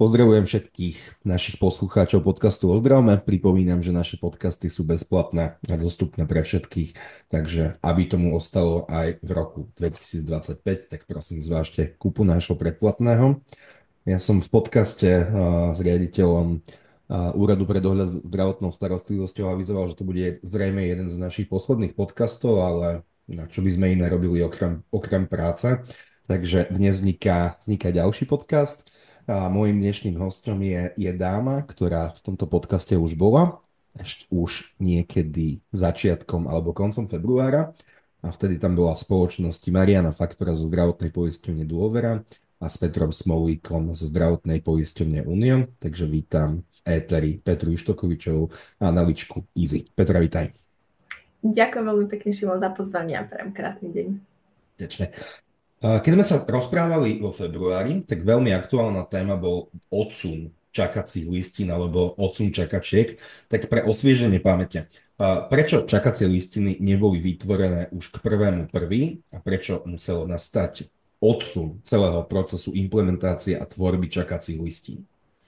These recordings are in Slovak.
Pozdravujem všetkých našich poslucháčov podcastu Ozdravme. Pripomínam, že naše podcasty sú bezplatné a dostupné pre všetkých, takže aby tomu ostalo aj v roku 2025, tak prosím zvážte kúpu nášho predplatného. Ja som v podcaste s riaditeľom Úradu pre dohľad s zdravotnou starostlivosťou avizoval, že to bude zrejme jeden z našich posledných podcastov, ale čo by sme iné robili okrem práce. Takže dnes vzniká ďalší podcast. A môjim dnešným hostom je dáma, ktorá v tomto podcaste už bola, už niekedy začiatkom alebo koncom februára. A vtedy tam bola v spoločnosti Mariana Faktora zo zdravotnej poisťovne Dôvera a s Petrom Smolíkom zo zdravotnej poisťovne Unión. Takže vítam v éteri Petru Ištokovičovú a Naličku Easy. Petra, vítaj. Ďakujem veľmi pekne, Šimon, za pozvanie a prajem krásny deň. Ďakujem. Keď sme sa rozprávali vo februári, tak veľmi aktuálna téma bol odsun čakacích listín alebo odsun čakačiek. Tak pre osvieženie pamäte, prečo čakacie listiny neboli vytvorené už k 1.1. a prečo muselo nastať odsun celého procesu implementácie a tvorby čakacích listín?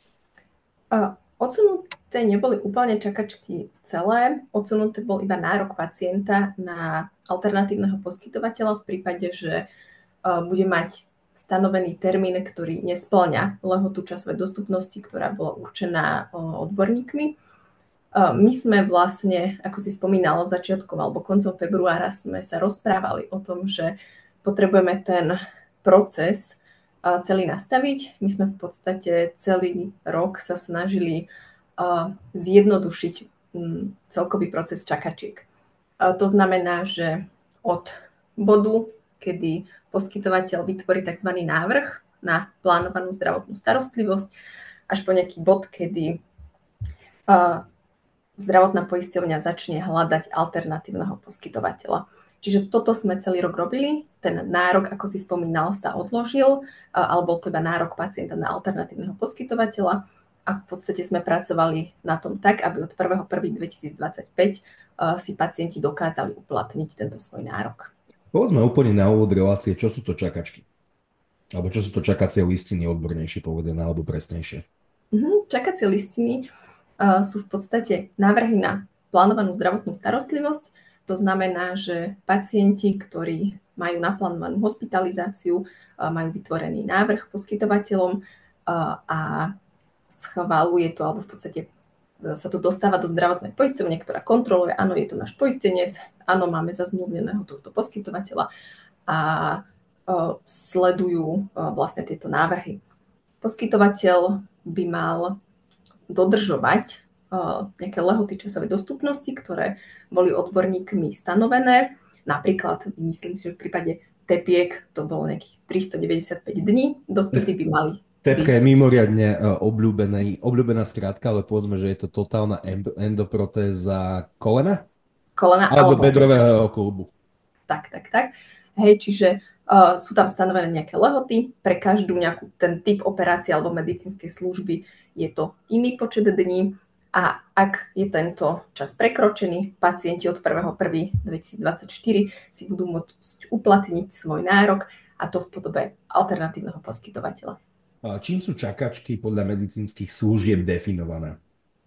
Odsunuté neboli úplne čakačky celé, odsunuté bol iba nárok pacienta na alternatívneho poskytovateľa v prípade, že bude mať stanovený termín, ktorý nespĺňa lehotu časovej dostupnosti, ktorá bola určená odborníkmi. My sme vlastne, ako si spomínala, začiatkom alebo koncom februára sme sa rozprávali o tom, že potrebujeme ten proces celý nastaviť. My sme v podstate celý rok sa snažili zjednodušiť celkový proces čakačiek. To znamená, že od bodu, kedy poskytovateľ vytvorí tzv. Návrh na plánovanú zdravotnú starostlivosť, až po nejaký bod, kedy zdravotná poisťovňa začne hľadať alternatívneho poskytovateľa. Čiže toto sme celý rok robili. Ten nárok, ako si spomínal, sa odložil, alebo to iba nárok pacienta na alternatívneho poskytovateľa. A v podstate sme pracovali na tom tak, aby od 1.1.2025 si pacienti dokázali uplatniť tento svoj nárok. Povedzme úplne na úvod relácie, čo sú to čakačky? Alebo čo sú to čakacie listiny, odbornejšie povedané, alebo presnejšie? Čakacie listiny sú v podstate návrhy na plánovanú zdravotnú starostlivosť. To znamená, že pacienti, ktorí majú naplánovanú hospitalizáciu, majú vytvorený návrh poskytovateľom a schvaľuje to, alebo v podstate sa to dostáva do zdravotnej poisťovne, ktorá kontroluje, áno, je to náš poistenec, áno, máme zazmluvneného tohto poskytovateľa a sledujú vlastne tieto návrhy. Poskytovateľ by mal dodržovať nejaké lehoty časovej dostupnosti, ktoré boli odborníkmi stanovené. Napríklad, myslím si, že v prípade tepiek to bolo nejakých 395 dní, dovtedy by mali. Tepka je mimoriadne obľúbená skrátka, ale povedzme, že je to totálna endoprotéza kolena? Kolena alebo bedrového klubu. Tak. Hej, čiže sú tam stanovené nejaké lehoty. Pre každú nejakú ten typ operácie alebo medicínskej služby je to iný počet dní. A ak je tento čas prekročený, pacienti od 1.1.2024 si budú môcť uplatniť svoj nárok, a to v podobe alternatívneho poskytovateľa. Čím sú čakačky podľa medicínskych služieb definované?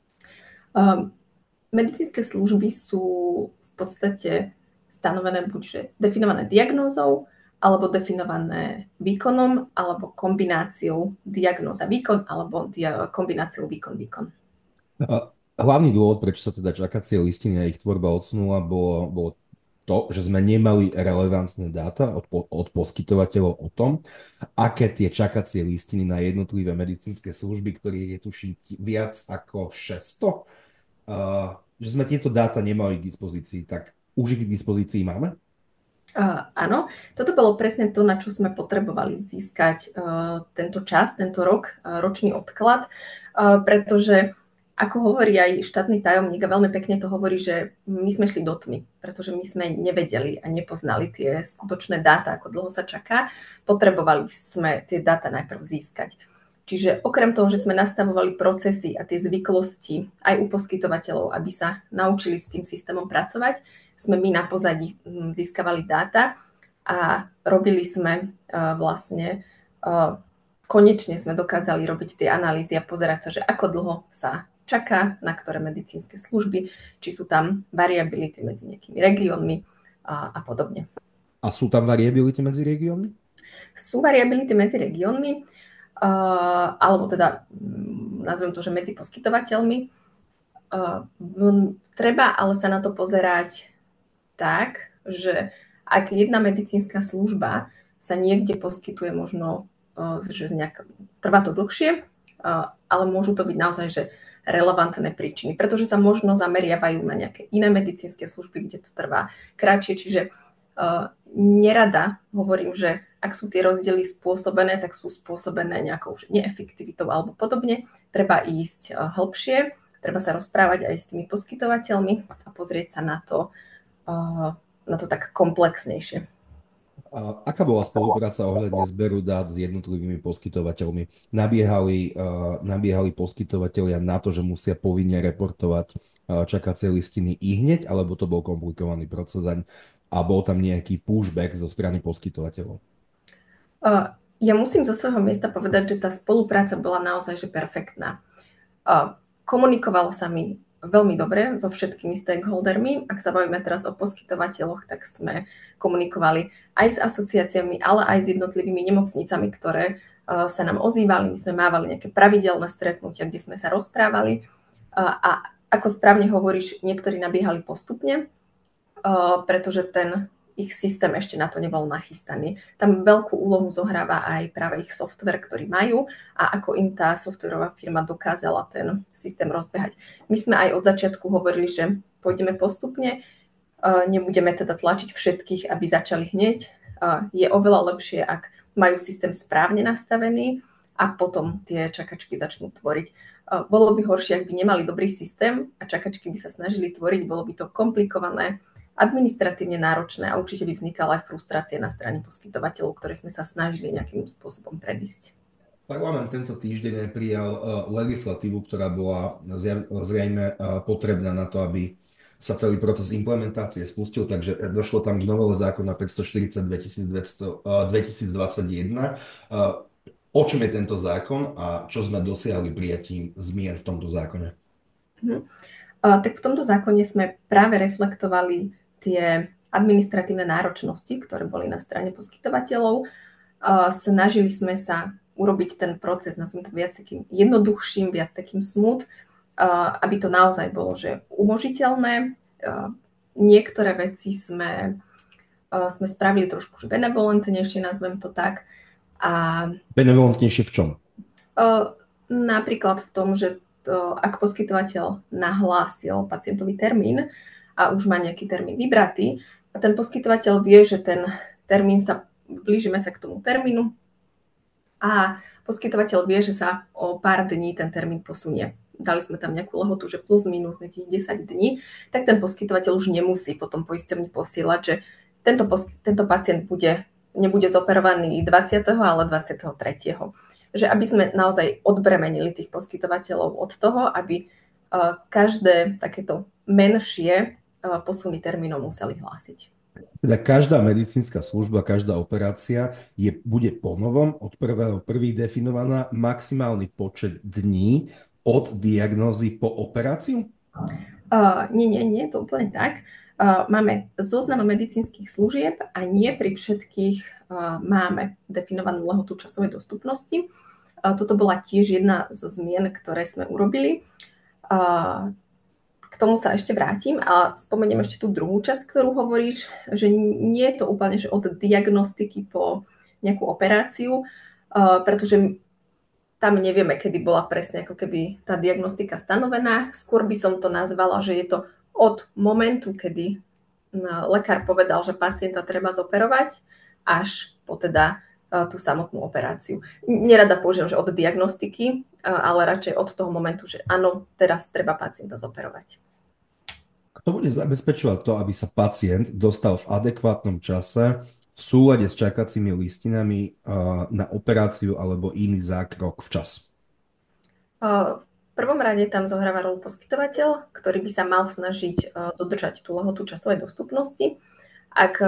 Medicínske služby sú v podstate stanovené buď definované diagnózou, alebo definované výkonom, alebo kombináciou diagnóza výkon, alebo kombináciou výkon. Hlavný dôvod, prečo sa teda čakacie listiny a ich tvorba odsunula, bolo to, že sme nemali relevantné dáta od poskytovateľov o tom, aké tie čakacie listiny na jednotlivé medicínske služby, ktorých je tuším viac ako 600, že sme tieto dáta nemali k dispozícii, tak už ich k dispozícii máme? Áno, toto bolo presne to, na čo sme potrebovali získať tento čas, tento rok, ročný odklad, pretože ako hovorí aj štátny tajomník a veľmi pekne to hovorí, že my sme šli do tmy, pretože my sme nevedeli a nepoznali tie skutočné dáta, ako dlho sa čaká. Potrebovali sme tie dáta najprv získať. Čiže okrem toho, že sme nastavovali procesy a tie zvyklosti aj u poskytovateľov, aby sa naučili s tým systémom pracovať, sme my na pozadí získavali dáta a robili sme vlastne konečne sme dokázali robiť tie analýzy a pozerať sa, že ako dlho sa čaká na ktoré medicínske služby, či sú tam variability medzi nejakými regiónmi a podobne. A sú tam variability medzi regiónmi? Sú variability medzi regiónmi, alebo teda nazvem to, že medzi poskytovateľmi. Treba ale sa na to pozerať tak, že ak jedna medicínska služba sa niekde poskytuje možno, že trvá to dlhšie, ale môžu to byť naozaj že relevantné príčiny, pretože sa možno zameriavajú na nejaké iné medicínske služby, kde to trvá kratšie. Čiže nerada hovorím, že ak sú tie rozdiely spôsobené, tak sú spôsobené nejakou neefektivitou alebo podobne. Treba ísť hĺbšie, treba sa rozprávať aj s tými poskytovateľmi a pozrieť sa na to tak komplexnejšie. A aká bola spolupráca ohľadne zberu dát s jednotlivými poskytovateľmi? Nabiehali poskytovateľia na to, že musia povinne reportovať čakacie listiny ihneď, alebo to bol komplikovaný proces a bol tam nejaký pushback zo strany poskytovateľov? Ja musím zo svojho miesta povedať, že tá spolupráca bola naozaj že perfektná. Komunikovalo sa mi veľmi dobre so všetkými stakeholdermi. Ak sa bavíme teraz o poskytovateľoch, tak sme komunikovali aj s asociáciami, ale aj s jednotlivými nemocnicami, ktoré sa nám ozývali. My sme mávali nejaké pravidelné stretnutia, kde sme sa rozprávali. A ako správne hovoríš, niektorí nabiehali postupne, pretože ten ich systém ešte na to nebol nachystaný. Tam veľkú úlohu zohráva aj práve ich software, ktorý majú a ako im tá softwarová firma dokázala ten systém rozbehať. My sme aj od začiatku hovorili, že pôjdeme postupne, nebudeme teda tlačiť všetkých, aby začali hneď. Je oveľa lepšie, ak majú systém správne nastavený a potom tie čakačky začnú tvoriť. Bolo by horšie, ak by nemali dobrý systém a čakačky by sa snažili tvoriť, bolo by to komplikované, administratívne náročné a určite by vznikala aj frustrácia na strane poskytovateľov, ktoré sme sa snažili nejakým spôsobom predísť. Parlament tento týždeň prijal legislatívu, ktorá bola zrejme potrebná na to, aby sa celý proces implementácie spustil, takže došlo tam k novele zákona 540 2021. O čom je tento zákon a čo sme dosiahli prijatím zmien v tomto zákone? Tak v tomto zákone sme práve reflektovali tie administratívne náročnosti, ktoré boli na strane poskytovateľov. Snažili sme sa urobiť ten proces, nazvime to viac takým jednoduchším, viac takým smooth, aby to naozaj bolo že umožiteľné. Niektoré veci sme spravili trošku benevolentnejšie, nazvem to tak. Benevolentnejšie v čom? Napríklad v tom, že ak poskytovateľ nahlásil pacientový termín a už má nejaký termín vybratý a ten poskytovateľ vie, že ten termín blížime sa k tomu termínu a poskytovateľ vie, že sa o pár dní ten termín posunie. Dali sme tam nejakú lehotu, že plus minus nejakých 10 dní, tak ten poskytovateľ už nemusí potom poisťovni posielať, že tento pacient nebude zoperovaný 20., ale 23. Že aby sme naozaj odbremenili tých poskytovateľov od toho, aby každé takéto menšie posuny termínov museli hlásiť. Teda každá medicínska služba, každá operácia bude ponovom od 1.1. definovaná maximálny počet dní od diagnózy po operáciu? Nie, je to úplne tak. Máme zoznam medicínskych služieb a nie pri všetkých máme definovanú lehotu časovej dostupnosti. Toto bola tiež jedna zo zmien, ktoré sme urobili. K tomu sa ešte vrátim a spomeniem ešte tú druhú časť, ktorú hovoríš, že nie je to úplne že od diagnostiky po nejakú operáciu, pretože tam nevieme, kedy bola presne ako keby tá diagnostika stanovená. Skôr by som to nazvala, že je to od momentu, kedy lekár povedal, že pacienta treba zoperovať, až po teda tú samotnú operáciu. Nerada použijem, že od diagnostiky, ale radšej od toho momentu, že áno, teraz treba pacienta zoperovať. Kto bude zabezpečovať to, aby sa pacient dostal v adekvátnom čase v súlade s čakacími listinami na operáciu alebo iný zákrok včas? V prvom rade tam zohráva rolu poskytovateľ, ktorý by sa mal snažiť dodržať tú lehotu časovej dostupnosti. Ak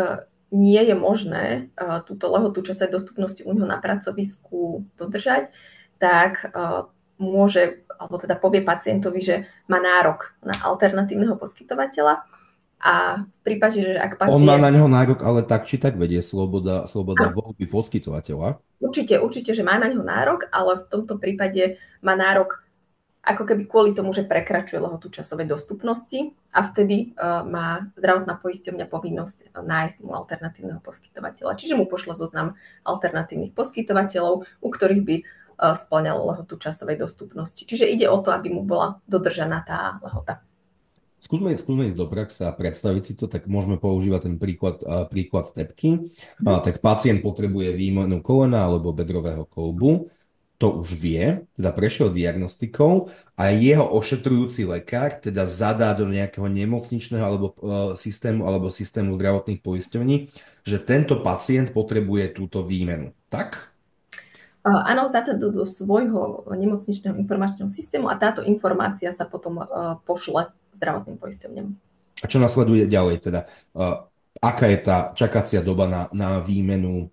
nie je možné túto lehotu časovej dostupnosti u neho na pracovisku dodržať, tak môže, alebo teda povie pacientovi, že má nárok na alternatívneho poskytovateľa a v prípade, že ak On má pacient... na neho nárok, ale tak či tak vedie sloboda voľby poskytovateľa. Určite, že má na neho nárok, ale v tomto prípade má nárok ako keby kvôli tomu, že prekračuje lehotu časovej dostupnosti a vtedy má zdravotná poisťovňa povinnosť nájsť mu alternatívneho poskytovateľa. Čiže mu pošle zoznam alternatívnych poskytovateľov, u ktorých by spĺňalo lehotu časovej dostupnosti. Čiže ide o to, aby mu bola dodržaná tá lehota. Skúsme ísť do praxe a predstaviť si to, tak môžeme používať ten príklad tepky. Tak pacient potrebuje výmenu kolena alebo bedrového kĺbu, to už vie, teda prešiel diagnostikou a jeho ošetrujúci lekár teda zadá do nejakého nemocničného alebo systému zdravotných poisťovní, že tento pacient potrebuje túto výmenu. Tak? Áno, zadá do svojho nemocničného informačného systému a táto informácia sa potom pošle zdravotným poisťovňam. A čo nasleduje ďalej teda? Aká je tá čakacia doba na výmenu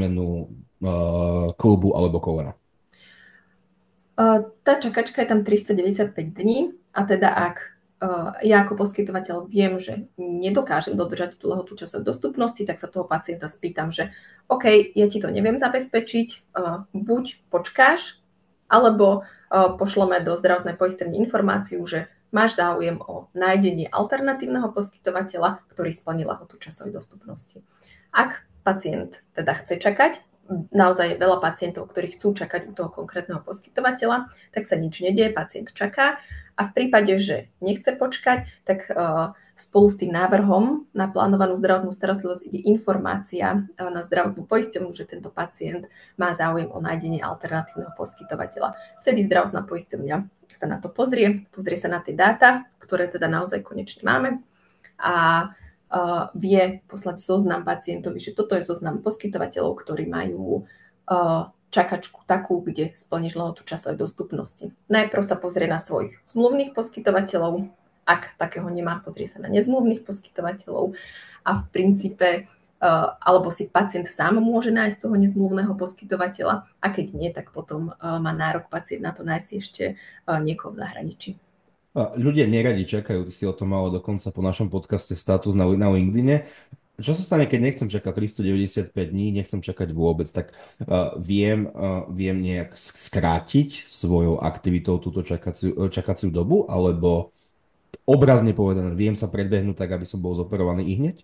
kĺbu alebo kolena? Tá čakačka je tam 395 dní a teda ak ja ako poskytovateľ viem, že nedokážem dodržať tú lehotu časovej dostupnosti, tak sa toho pacienta spýtam, že OK, ja ti to neviem zabezpečiť, buď počkáš, alebo pošleme do zdravotnej poisťovne informáciu, že máš záujem o nájdenie alternatívneho poskytovateľa, ktorý splní lehotu časovej dostupnosti. Ak pacient teda chce čakať, naozaj je veľa pacientov, ktorí chcú čakať u toho konkrétneho poskytovateľa, tak sa nič nedieje, pacient čaká a v prípade, že nechce počkať, tak spolu s tým návrhom na plánovanú zdravotnú starostlivosť ide informácia na zdravotnú poisťovňu, že tento pacient má záujem o nájdenie alternatívneho poskytovateľa. Vtedy zdravotná poisťovňa sa na to pozrie sa na tie dáta, ktoré teda naozaj konečne máme a vie poslať zoznam pacientovi, že toto je zoznam poskytovateľov, ktorí majú čakačku takú, kde splníš lehotu časovej dostupnosti. Najprv sa pozrie na svojich zmluvných poskytovateľov, ak takého nemá, pozrie sa na nezmluvných poskytovateľov a v princípe alebo si pacient sám môže nájsť toho nezmluvného poskytovateľa a keď nie, tak potom má nárok pacient na to nájsť ešte niekoho v zahraničí. Ľudia neradi čakajú, ty si o tom mala dokonca po našom podcaste status na LinkedIne. Čo sa stane, keď nechcem čakať 395 dní, nechcem čakať vôbec, tak viem nejak skrátiť svojou aktivitou túto čakaciu dobu, alebo obrazne povedané, viem sa predbehnúť tak, aby som bol zoperovaný i hneď?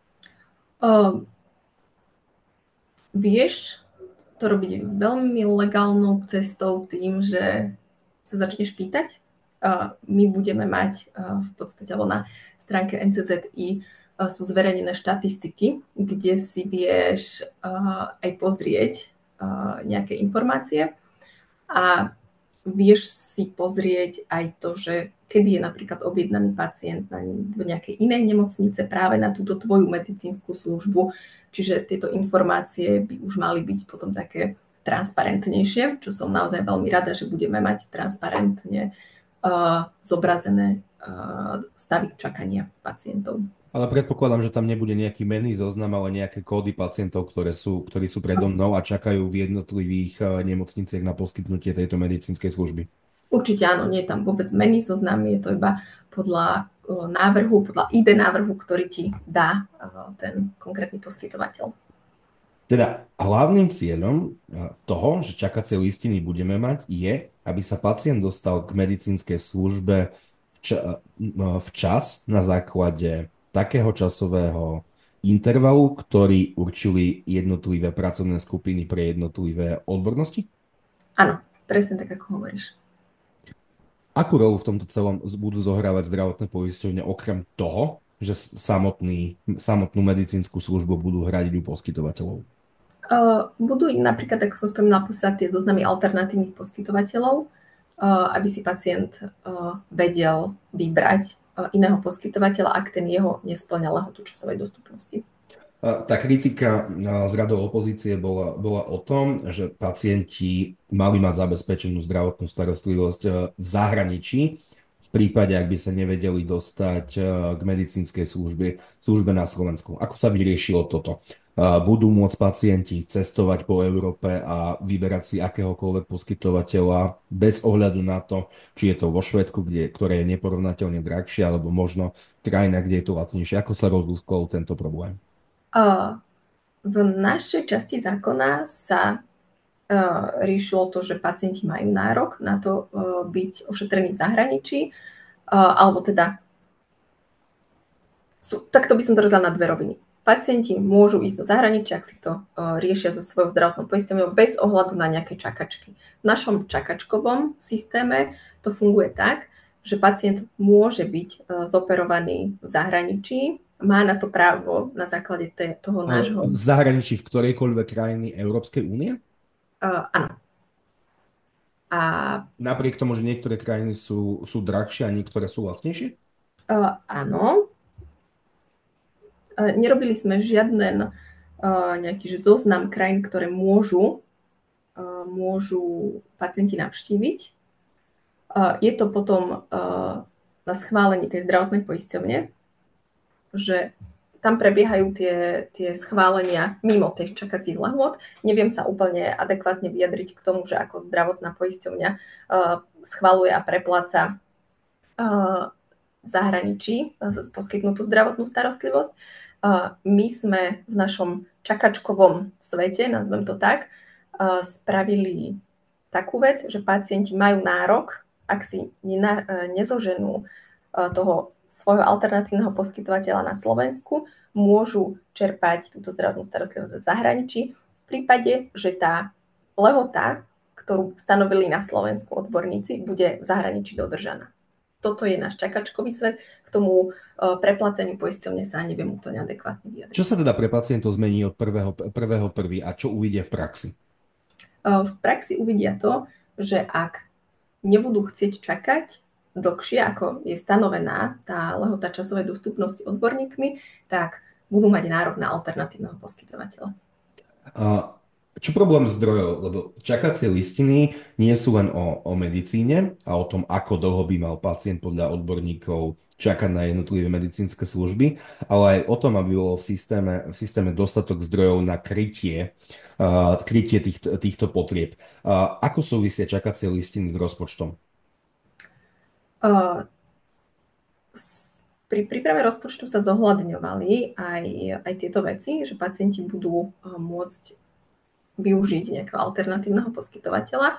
Vieš to robiť veľmi legálnou cestou tým, že sa začneš pýtať. My budeme mať v podstate na stránke NCZI sú zverejnené štatistiky, kde si vieš aj pozrieť nejaké informácie a vieš si pozrieť aj to, že kedy je napríklad objednaný pacient v nejakej inej nemocnice práve na túto tvoju medicínsku službu. Čiže tieto informácie by už mali byť potom také transparentnejšie, čo som naozaj veľmi rada, že budeme mať transparentne zobrazené stavy čakania pacientov. Ale predpokladám, že tam nebude nejaký menný zoznam, ale nejaké kódy pacientov, ktorí sú predo mnou a čakajú v jednotlivých nemocniciach na poskytnutie tejto medicínskej služby. Určite áno, nie je tam vôbec menný zoznam, je to iba podľa návrhu, podľa ID návrhu, ktorý ti dá ten konkrétny poskytovateľ. Teda hlavným cieľom toho, že čakacie listiny budeme mať, je, aby sa pacient dostal k medicínskej službe včas na základe takého časového intervalu, ktorý určili jednotlivé pracovné skupiny pre jednotlivé odbornosti? Áno, presne tak, ako hovoríš. Akú rolu v tomto celom budú zohrávať zdravotné poisťovne okrem toho, že samotnú medicínsku službu budú hradiť u poskytovateľov? Budú napríklad, ako som spomínala, posielať tie zoznamy alternatívnych poskytovateľov, aby si pacient vedel vybrať iného poskytovateľa, ak ten jeho nespĺňa lehotu časovej dostupnosti. Tá kritika z radov opozície bola o tom, že pacienti mali mať zabezpečenú zdravotnú starostlivosť v zahraničí, v prípade, ak by sa nevedeli dostať k medicínskej službe na Slovensku. Ako sa vyriešilo toto? Budú môcť pacienti cestovať po Európe a vyberať si akéhokoľvek poskytovateľa bez ohľadu na to, či je to vo Švédsku, ktoré je neporovnateľne drahšie, alebo možno krajina, kde je to lacnejšie. Ako sa rozlúskol tento problém? V našej časti zákona sa riešilo to, že pacienti majú nárok na to byť ošetrení v zahraničí, alebo teda takto by som to rozdala na dve roviny. Pacienti môžu ísť do zahraničia, ak si to riešia so svojou zdravotnou poisťovňou bez ohľadu na nejaké čakačky. V našom čakačkovom systéme to funguje tak, že pacient môže byť zoperovaný v zahraničí, má na to právo na základe toho nášho... V zahraničí v ktorejkoľvek krajiny Európskej únie? Áno. A... Napriek tomu, že niektoré krajiny sú drahšie a niektoré sú lacnejšie? Áno. Nerobili sme žiaden nejaký zoznam krajín, ktoré môžu pacienti navštíviť. Je to potom na schválení tej zdravotnej poisťovne, že tam prebiehajú tie schválenia mimo tých čakacích lehôd. Neviem sa úplne adekvátne vyjadriť k tomu, že ako zdravotná poisťovňa schvaľuje a prepláca v zahraničí poskytnutú zdravotnú starostlivosť. My sme v našom čakačkovom svete, nazvem to tak, spravili takú vec, že pacienti majú nárok, ak si nezoženú toho svojho alternatívneho poskytovateľa na Slovensku, môžu čerpať túto zdravotnú starostlivosť v zahraničí v prípade, že tá lehota, ktorú stanovili na Slovensku odborníci, bude v zahraničí dodržaná. Toto je náš čakačkový svet. K tomu prepláceniu poisťovne sa neviem úplne adekvátne vyjadriť. Čo sa teda pre pacientov zmení od 1.1. a čo uvidia v praxi? V praxi uvidia to, že ak nebudú chcieť čakať dlhšie, ako je stanovená tá lehota časovej dostupnosti odborníkmi, tak budú mať nárok na alternatívneho poskytovateľa. Čo problém zdrojov? Lebo čakacie listiny nie sú len o medicíne a o tom, ako dlho by mal pacient podľa odborníkov čakať na jednotlivé medicínske služby, ale aj o tom, aby bolo v systéme dostatok zdrojov na krytie týchto potrieb. Ako súvisia čakacie listiny s rozpočtom? Pri príprave rozpočtu sa zohľadňovali aj tieto veci, že pacienti budú môcť využiť nejakého alternatívneho poskytovateľa.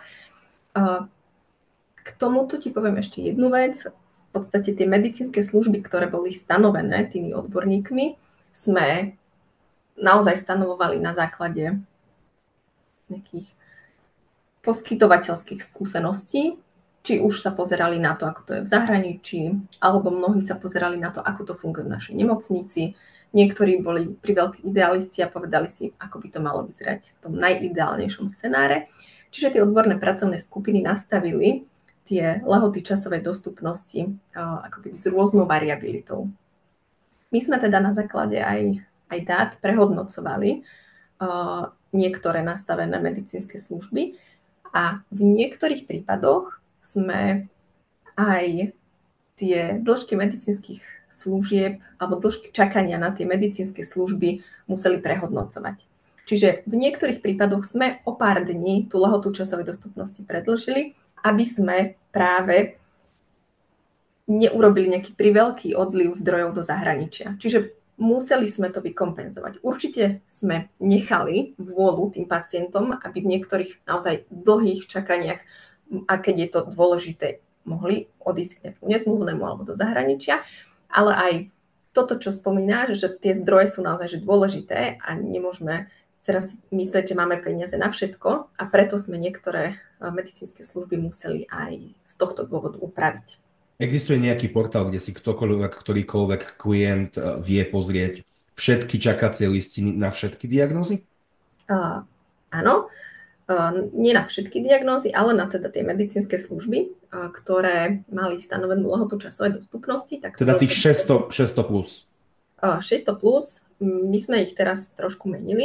K tomuto ti poviem ešte jednu vec. V podstate tie medicínske služby, ktoré boli stanovené tými odborníkmi, sme naozaj stanovovali na základe nejakých poskytovateľských skúseností, či už sa pozerali na to, ako to je v zahraničí, alebo mnohí sa pozerali na to, ako to funguje v našej nemocnici. Niektorí boli priveľkí idealisti a povedali si, ako by to malo vyzerať v tom najideálnejšom scenáre. Čiže tie odborné pracovné skupiny nastavili tie lehoty časovej dostupnosti ako keby s rôznou variabilitou. My sme teda na základe aj dát prehodnocovali niektoré nastavené medicínske služby a v niektorých prípadoch sme aj tie dĺžky medicínskych služieb alebo dĺžky čakania na tie medicínske služby museli prehodnocovať. Čiže v niektorých prípadoch sme o pár dní tú lehotu časovej dostupnosti predĺžili, aby sme práve neurobili nejaký priveľký odliv zdrojov do zahraničia. Čiže museli sme to vykompenzovať. Určite sme nechali vôľu tým pacientom, aby v niektorých naozaj dlhých čakaniach, a keď je to dôležité, mohli odísť k nejakému nezmluvnému alebo do zahraničia. Ale aj toto, čo spomínáš, že tie zdroje sú naozaj dôležité a nemôžeme teraz myslieť, že máme peniaze na všetko a preto sme niektoré medicínske služby museli aj z tohto dôvodu upraviť. Existuje nejaký portál, kde si ktorýkoľvek klient vie pozrieť všetky čakacie listiny na všetky diagnózy? Áno. Nie na všetky diagnózy, ale na teda tie medicínske služby, ktoré mali stanovenú lehotu časovej dostupnosti. Tak teda tých 600 plus. 600 plus, my sme ich teraz trošku menili.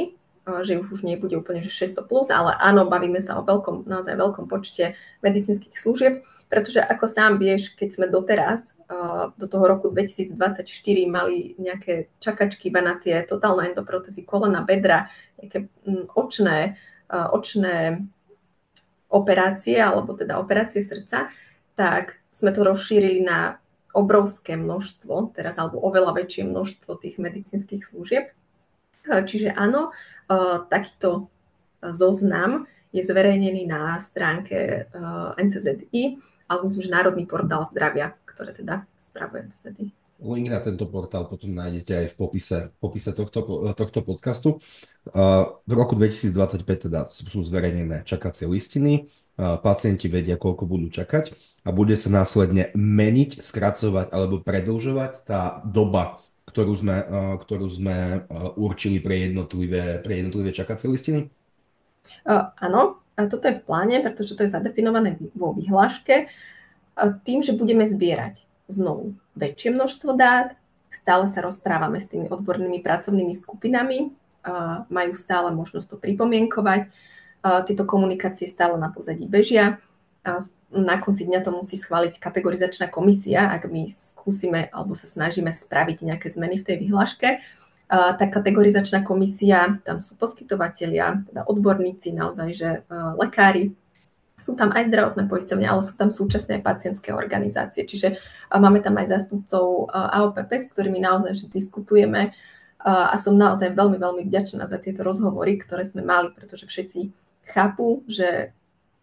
že už nebude úplne že 600 plus, ale áno, bavíme sa o naozaj veľkom počte medicínskych služieb, pretože ako sám vieš, keď sme doteraz do toho roku 2024 mali nejaké čakačky iba na tie totálne endoprotézy kolena, bedra, nejaké očné operácie, alebo teda operácie srdca, tak sme to rozšírili na obrovské množstvo, teraz alebo oveľa väčšie množstvo tých medicínskych služieb. Čiže áno, takýto zoznam je zverejnený na stránke NCZI, alebo myslím, že Národný portál zdravia, ktoré teda spravuje NCZI. Link na tento portál potom nájdete aj v popise tohto podcastu. V roku 2025 teda sú zverejnené čakacie listiny, pacienti vedia, koľko budú čakať a bude sa následne meniť, skracovať alebo predĺžovať tá doba, ktorú sme určili pre jednotlivé čakacie listiny? Áno, a toto je v pláne, pretože to je zadefinované vo vyhláške. Tým, že budeme zbierať znovu väčšie množstvo dát, stále sa rozprávame s tými odbornými pracovnými skupinami, majú stále možnosť to pripomienkovať, tieto komunikácie stále na pozadí bežia. Na konci dňa to musí schváliť kategorizačná komisia, ak my skúsime alebo sa snažíme spraviť nejaké zmeny v tej vyhláške. Tá kategorizačná komisia, tam sú poskytovatelia, teda odborníci, naozaj, že lekári, sú tam aj zdravotné poisťovne, ale sú tam súčasne aj pacientské organizácie. Čiže máme tam aj zástupcov AOPP, s ktorými naozaj že diskutujeme a som naozaj veľmi, veľmi vďačná za tieto rozhovory, ktoré sme mali, pretože všetci chápu, že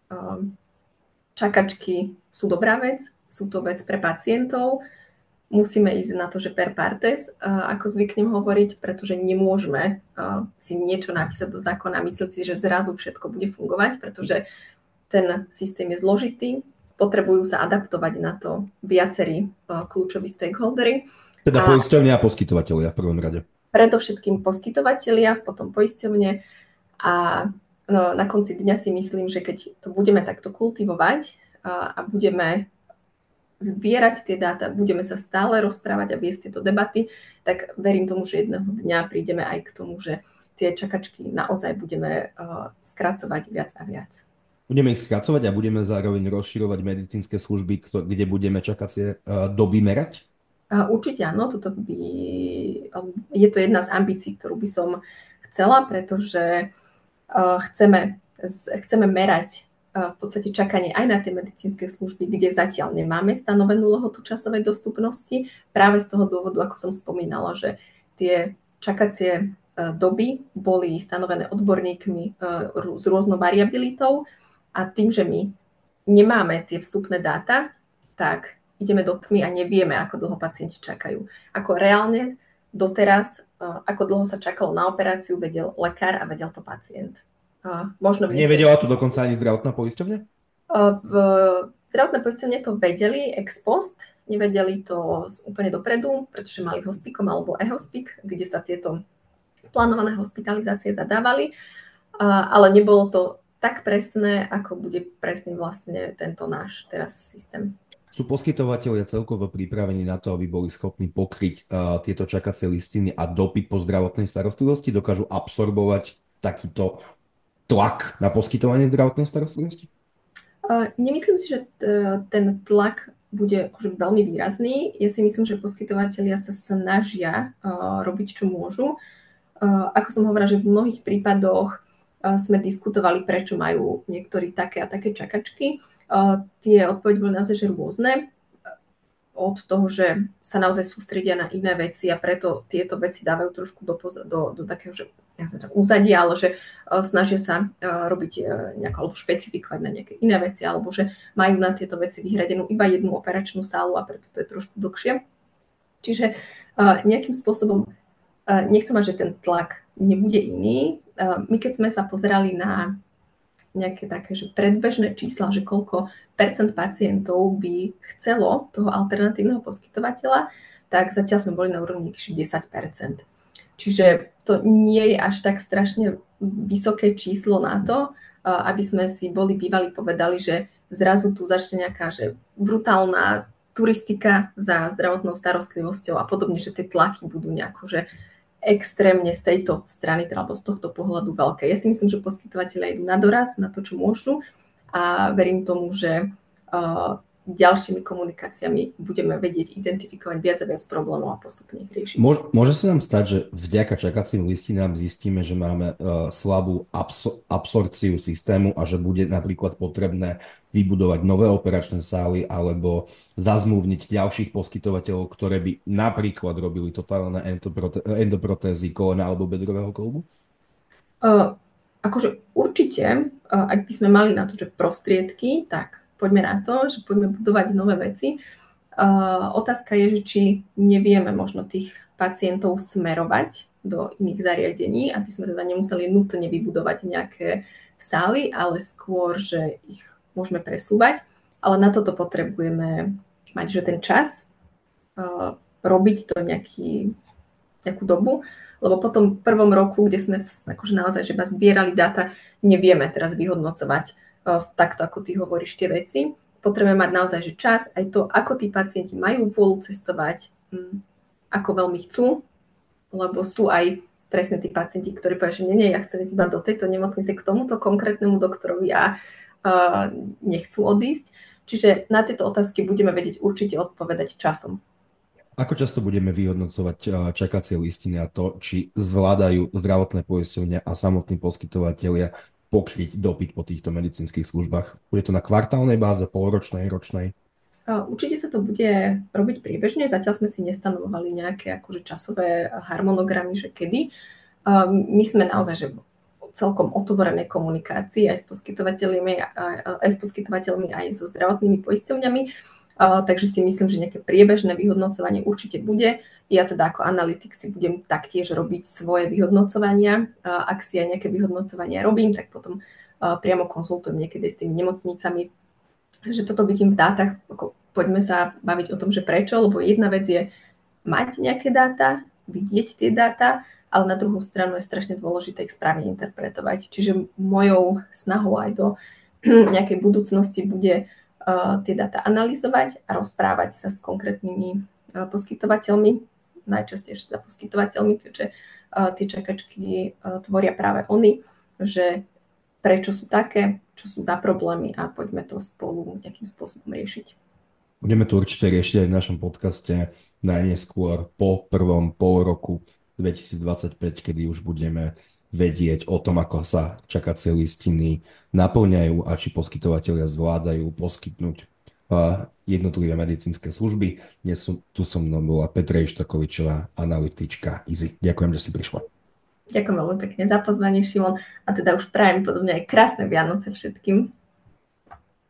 čakačky sú dobrá vec, sú to vec pre pacientov, musíme ísť na to, že per partes, ako zvyknem hovoriť, pretože nemôžeme si niečo napísať do zákona a myslieť si, že zrazu všetko bude fungovať, pretože ten systém je zložitý, potrebujú sa adaptovať na to viacerí kľúčoví stakeholdery. Teda poisťovne a poskytovateľia v prvom rade. Predovšetkým poskytovateľia, potom poisťovne a na konci dňa si myslím, že keď to budeme takto kultivovať a budeme zbierať tie dáta, budeme sa stále rozprávať a viesť tieto debaty, tak verím tomu, že jedného dňa prídeme aj k tomu, že tie čakačky naozaj budeme skracovať viac a viac. Budeme ich skracovať a budeme zároveň rozširovať medicínske služby, kde budeme čakacie doby merať? Určite áno, je to jedna z ambícií, ktorú by som chcela, pretože chceme merať v podstate čakanie aj na tie medicínske služby, kde zatiaľ nemáme stanovenú lehotu časovej dostupnosti. Práve z toho dôvodu, ako som spomínala, že tie čakacie doby boli stanovené odborníkmi s rôznou variabilitou a tým, že my nemáme tie vstupné dáta, tak ideme do tmy a nevieme, ako dlho pacienti čakajú. Ako reálne doteraz, ako dlho sa čakalo na operáciu, vedel lekár a vedel to pacient. Nevedela to dokonca ani zdravotná poisťovňa? Zdravotné poisťovne to vedeli ex post, nevedeli to úplne dopredu, pretože mali hospikom alebo e-hospik, kde sa tieto plánované hospitalizácie zadávali, ale nebolo to tak presné, ako bude presný vlastne tento náš teraz systém. Sú poskytovatelia celkovo pripravení na to, aby boli schopní pokryť tieto čakacie listiny a dopyt po zdravotnej starostlivosti? Dokážu absorbovať takýto tlak na poskytovanie zdravotnej starostlivosti? Nemyslím si, že ten tlak bude akože veľmi výrazný. Ja si myslím, že poskytovatelia sa snažia robiť, čo môžu. Ako som hovorila, že v mnohých prípadoch sme diskutovali, prečo majú niektorí také a také čakačky. Tie odpovede boli naozaj že rôzne. Od toho, že sa naozaj sústredia na iné veci a preto tieto veci dávajú trošku do takého, že úzadia, ale že snažia sa robiť nejako, alebo špecifikovať na nejaké iné veci, alebo že majú na tieto veci vyhradenú iba jednu operačnú sálu a preto to je trošku dlhšie. Čiže nejakým spôsobom nechcem mať, že ten tlak nebude iný. My keď sme sa pozerali na nejaké také, že predbežné čísla, že koľko percent pacientov by chcelo toho alternatívneho poskytovateľa, tak zatiaľ sme boli na úrovni 10%. Čiže to nie je až tak strašne vysoké číslo na to, aby sme si bývali povedali, že zrazu tu začne nejaká že brutálna turistika za zdravotnou starostlivosťou a podobne, že tie tlaky budú nejako že extrémne z tejto strany, alebo z tohto pohľadu veľké. Ja si myslím, že poskytovateľia idú na doraz, na to, čo môžu a verím tomu, že ďalšími komunikáciami budeme vedieť identifikovať viac a viac problémov a postupne ich riešiť. Môže sa nám stať, že vďaka čakacím listinám zistíme, že máme slabú absorpciu systému a že bude napríklad potrebné vybudovať nové operačné sály alebo zazmluvniť ďalších poskytovateľov, ktoré by napríklad robili totálne endoprotézy kolena alebo bedrového kĺbu? Akože určite, ak by sme mali na to, že prostriedky, tak poďme na to, že poďme budovať nové veci. Otázka je, že či nevieme možno tých pacientov smerovať do iných zariadení, aby sme teda nemuseli nutne vybudovať nejaké sály, ale skôr, že ich môžeme presúvať. Ale na toto potrebujeme mať, že ten čas, robiť to nejakú dobu, lebo po tom prvom roku, kde sme akože naozaj že zbierali dáta, nevieme teraz vyhodnocovať takto, ako ty hovoríš tie veci. Potrebujeme mať naozaj že čas, aj to, ako tí pacienti majú vôľu cestovať, ako veľmi chcú, lebo sú aj presne tí pacienti, ktorí povedia, že nie, ja chcem ísť iba do tejto nemocnice k tomuto konkrétnemu doktorovi a nechcú odísť. Čiže na tieto otázky budeme vedieť určite odpovedať časom. Ako často budeme vyhodnocovať čakacie listiny a to, či zvládajú zdravotné poisťovne a samotní poskytovatelia pokryť dopyt po týchto medicínskych službách? Bude to na kvartálnej báze, polročnej, ročnej? Určite sa to bude robiť priebežne. Zatiaľ sme si nestanovovali nejaké akože časové harmonogramy, že kedy. My sme naozaj že celkom otvorenej komunikácii aj s poskytovateľmi, aj so zdravotnými poisťovňami. Takže si myslím, že nejaké priebežné vyhodnocovanie určite bude. Ja teda ako analytik si budem taktiež robiť svoje vyhodnocovania. Ak si aj nejaké vyhodnocovania robím, tak potom priamo konzultujem niekedy s tými nemocnicami, že toto vidím v dátach. Poďme sa baviť o tom, že prečo, lebo jedna vec je mať nejaké dáta, vidieť tie dáta, ale na druhú stranu je strašne dôležité ich správne interpretovať. Čiže mojou snahou aj do nejakej budúcnosti bude tie dáta analyzovať a rozprávať sa s konkrétnymi poskytovateľmi, najčastejšie teda poskytovateľmi, keďže tie čakačky tvoria práve oni, že prečo sú také, čo sú za problémy a poďme to spolu nejakým spôsobom riešiť. Budeme to určite riešiť aj v našom podcaste najneskôr po prvom pol roku 2025, kedy už budeme vedieť o tom, ako sa čakacie listiny naplňajú a či poskytovateľia zvládajú poskytnúť jednotlivé medicínske služby. Dnes tu so mnou bola Petra Ištakovičová, analytička IZI. Ďakujem, že si prišla. Ďakujem veľmi pekne za pozvanie, Šimon. A teda už prajem podobne aj krásne Vianoce všetkým.